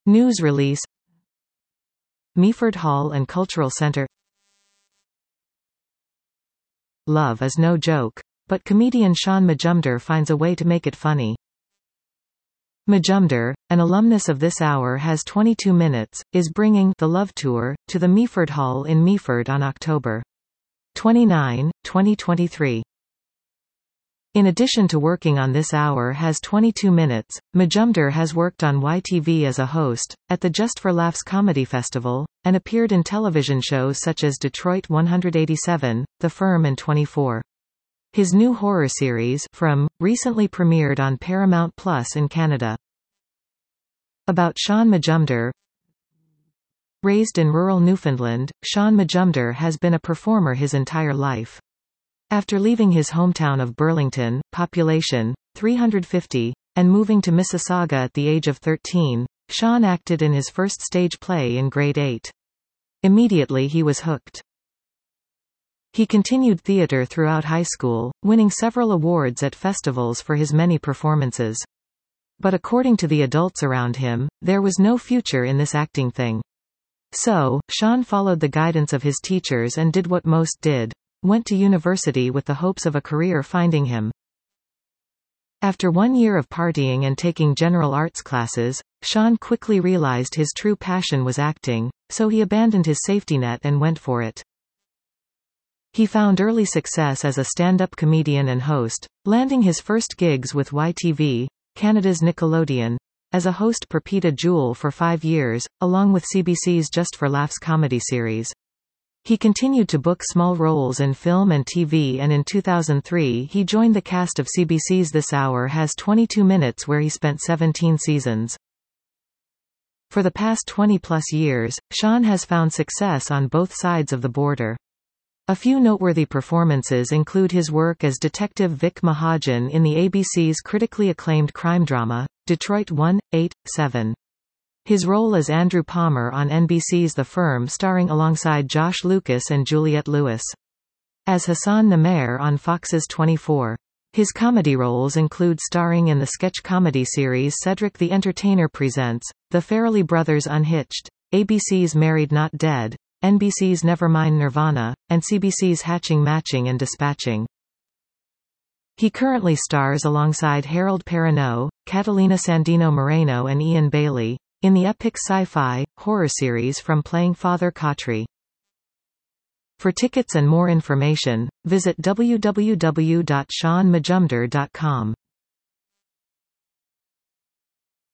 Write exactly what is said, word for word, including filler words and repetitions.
News release. Meaford Hall and Cultural Centre. Love is no joke. But comedian Shaun Majumder finds a way to make it funny. Majumder, an alumnus of This Hour Has twenty-two minutes, is bringing The Love Tour to the Meaford Hall in Meaford on October twenty-ninth, twenty twenty-three. In addition to working on This Hour Has twenty-two minutes, Majumder has worked on Y T V as a host, at the Just for Laughs Comedy Festival, and appeared in television shows such as Detroit one eighty-seven, The Firm and twenty-four. His new horror series, From, recently premiered on Paramount Plus in Canada. About Shaun Majumder. Raised in rural Newfoundland, Shaun Majumder has been a performer his entire life. After leaving his hometown of Burlington, population three hundred fifty, and moving to Mississauga at the age of thirteen, Shaun acted in his first stage play in grade eight. Immediately he was hooked. He continued theatre throughout high school, winning several awards at festivals for his many performances. But according to the adults around him, there was no future in this acting thing. So, Shaun followed the guidance of his teachers and did what most did. Went to university with the hopes of a career finding him. After one year of partying and taking general arts classes, Shaun quickly realized his true passion was acting, so he abandoned his safety net and went for it. He found early success as a stand-up comedian and host, landing his first gigs with Y T V, Canada's Nickelodeon, as a host per Peter Jewell for five years, along with C B C's Just for Laughs comedy series. He continued to book small roles in film and T V, and in two thousand three he joined the cast of C B C's This Hour Has twenty-two minutes, where he spent seventeen seasons. For the past twenty plus years, Shaun has found success on both sides of the border. A few noteworthy performances include his work as Detective Vic Mahajan in the A B C's critically acclaimed crime drama, Detroit one eighty-seven. His role as Andrew Palmer on N B C's The Firm, starring alongside Josh Lucas and Juliette Lewis. As Hassan Namer on Fox's twenty-four. His comedy roles include starring in the sketch comedy series Cedric the Entertainer Presents, The Farrelly Brothers Unhitched, A B C's Married Not Dead, N B C's Nevermind Nirvana, and C B C's Hatching Matching and Dispatching. He currently stars alongside Harold Perrineau, Catalina Sandino Moreno and Ian Bailey, in the epic sci-fi, horror series From Playing Father Cautry. For tickets and more information, visit w w w dot shaun majumder dot com.